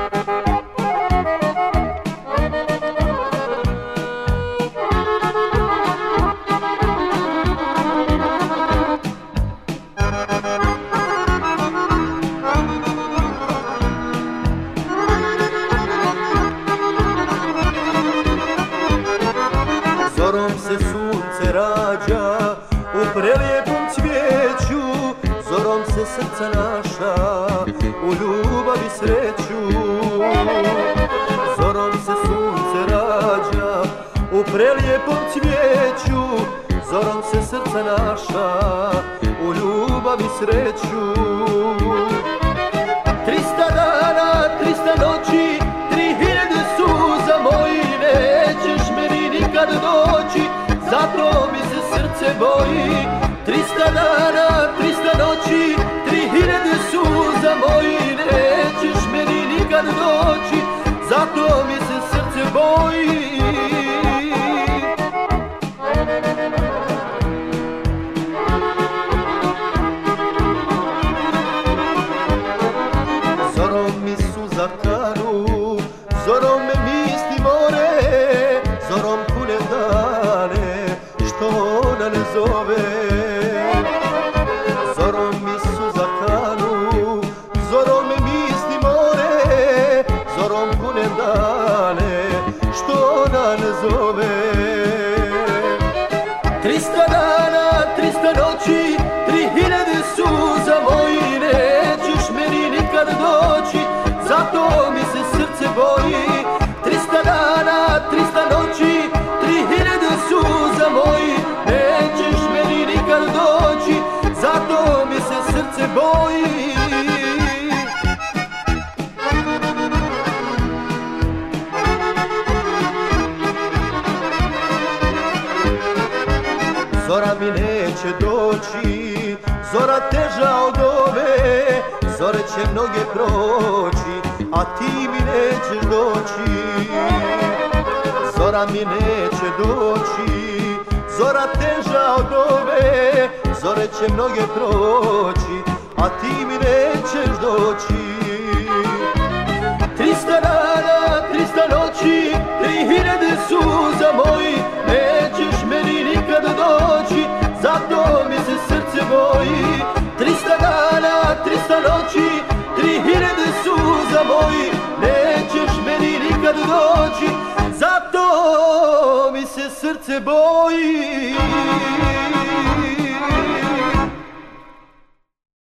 Zorom se sunce rađa u prelijepom cvijeću, zorom se srca naša u ljubavi sreću. Zorom se sunce rađa u prelijepom cvijeću, zorom se srca naša u ljubavi sreću. 300 dana, 300 noći, 3000 suza moji, nećeš meni nikad doći, zato mi se srce boji. 300 dana, 300 noći, 3000 suza moji, nećeš meni nikad doći, zato mi se srce boji. Zorom mi suza kanu, zorom me misli more, zorom pune dane što ona ne zove. Zorom mi suza kanu, zorom me misli more, zorom pune dane što ona ne zove. 300 dana, 300 noći, 3000 suza moji, nećeš meni nikad doći, zato mi se srce boji. 300 dana, 300 noći, 3000 suza moji, nećeš meni nikad doći, zato mi se srce boji. Zora mi neće doći, zora teža od ove, zore će mnoge proći, a ti mi nećeš doći. Zora mi neće doći, zora teža od ove, zore će mnoge proći, a ti mi nećeš doći. 300 dana, 300 noći, 3000 suza moji, nećeš meni nikad doći, zato mi se srce boji. 300 dana, 300 noći, 3000 suza moji, nećeš meni nikad doći, zato mi se srce boji.